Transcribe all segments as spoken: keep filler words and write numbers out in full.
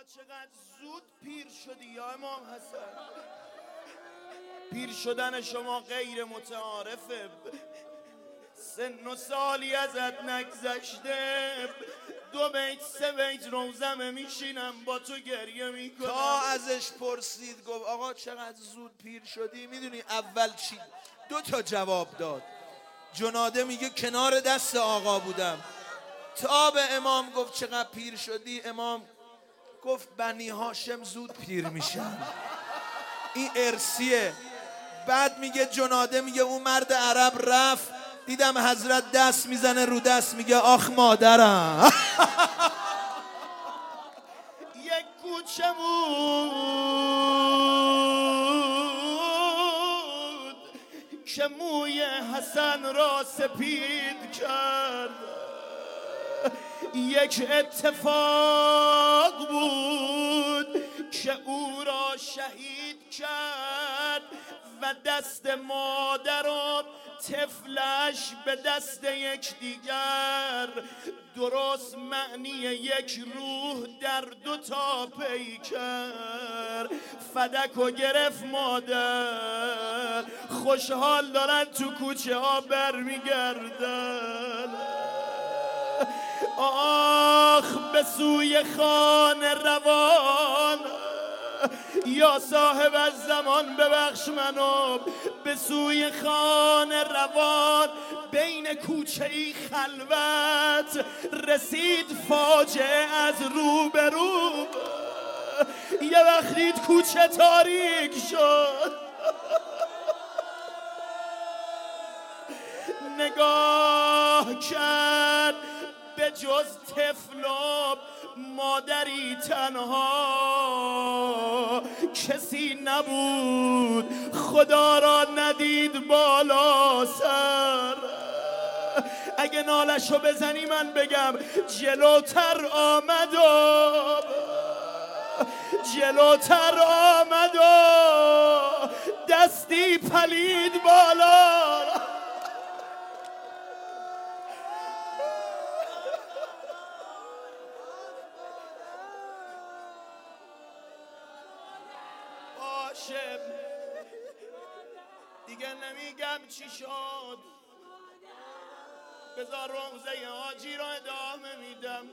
چقدر زود پیر شدی یا امام حسن. پیر شدن شما غیر متعارفه، سن و سالی ازت نگذشته. دو بیت سه بیت روزمه میشینم با تو گریه میکنم. تا ازش پرسید گفت آقا چقدر زود پیر شدی؟ میدونی اول چی؟ دو تا جواب داد. جناده میگه کنار دست آقا بودم. تا به امام گفت چقدر پیر شدی، امام گفت بنی هاشم زود پیر میشن، این ارثیه. بعد میگه جناده میگه اون مرد عرب رفت دیدم حضرت دست میزنه رو دست میگه آخ مادرم. یک کوچه بود که موی حسن را سپید کرد، یک اتفاق بود که او را شهید کرد و دست مادر و طفلش به دست یک دیگر. درست معنی یک روح در دو تا پیکر. فدک و گرفت مادر، خوشحال دارن تو کوچه ها بر میگردن. آخ به سوی خانه روان، یا صاحب از زمان ببخش منو. به سوی خانه روان، بین کوچه ای خلوت رسید فاجعه از رو به رو. یه وقتی کوچه تاریک شد، نگاه کرد به جز طفل و مادری تنها کسی نبود. خدا را ندید بالا سر. اگه نالشو بزنی من بگم جلوتر آمد و جلوتر آمد و دستی پلید بالا. دیگه نمیگم چی شد، بذار روزه حاجی را ادامه میدم.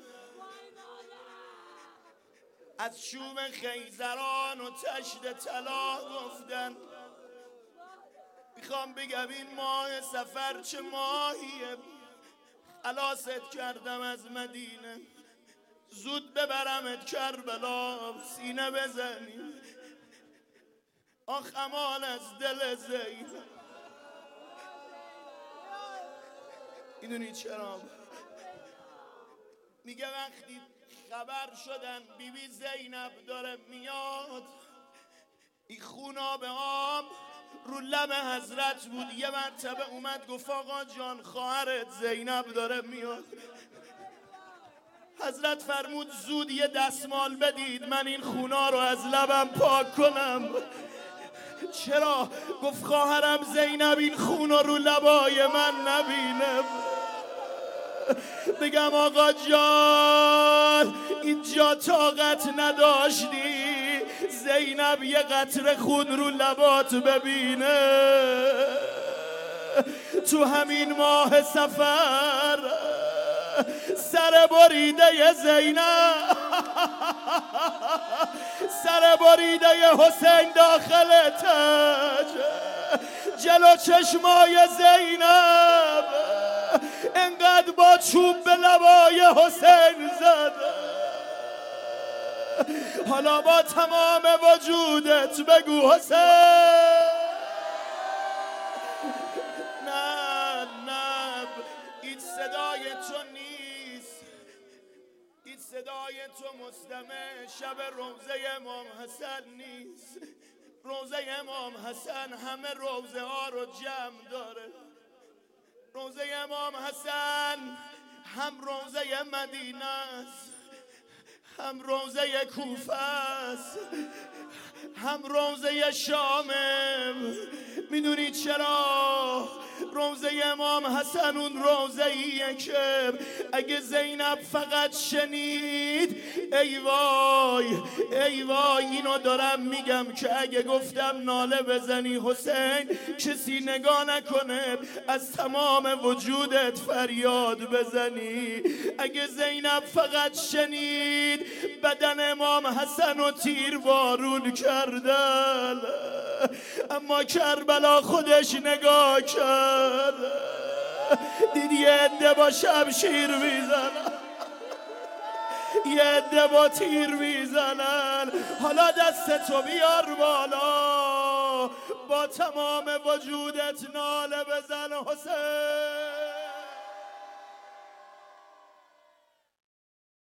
از شوم خیزران و تشت طلا گفتن. میخوام بگم این ماه سفر چه ماهیه. خلاصت کردم از مدینه، زود ببرمت کربلا سینه بزنیم. آخ امان از دل زینب. میدونی چرا؟ میگه وقتی خبر شدن بی بی زینب داره میاد، این خوناب عام رو لب حضرت بود. یه مرتبه اومد گفت آقا جان خواهرت زینب داره میاد. حضرت فرمود زود یه دستمال بدید من این خونا رو از لبم پاک کنم. چرا؟ گفت خواهرم زینب این خون رو لبای من نبینه. بگم آقا جان اینجا طاقت نداشتی زینب یه قطره خون رو لبات ببینه؟ تو همین ماه سفر سر بریده زینب، سر بریده حسین داخل تاج، جلو چشمای زینب انقدر با چوب به لبای حسین زد. حالا با تمام وجودت بگو حسین. نه نه این صدای تو نیست، این صدای تو مستمع شب روزه امام حسن نیست. روزه امام حسن همه روزه ها رو جمع داره. روزه امام حسن هم روزه مدینه است، هم روزه کوفه است، هم روزه شامه. میدونی چرا؟ روزه امام حسن اون روزه ایه که اگه زینب فقط شنید، ای وای ای وای اینو دارم میگم که اگه گفتم ناله بزنی حسین کسی نگاه نکنه، از تمام وجودت فریاد بزنی. اگه زینب فقط شنید بدن امام حسن و تیر وارون کردن، اما کربلا خودش نگاه کرد، دید یه عده با شمشیر میزنن، یه عده با تیر میزنن. حالا دست تو بیار بالا، با تمام وجودت ناله بزن حسین.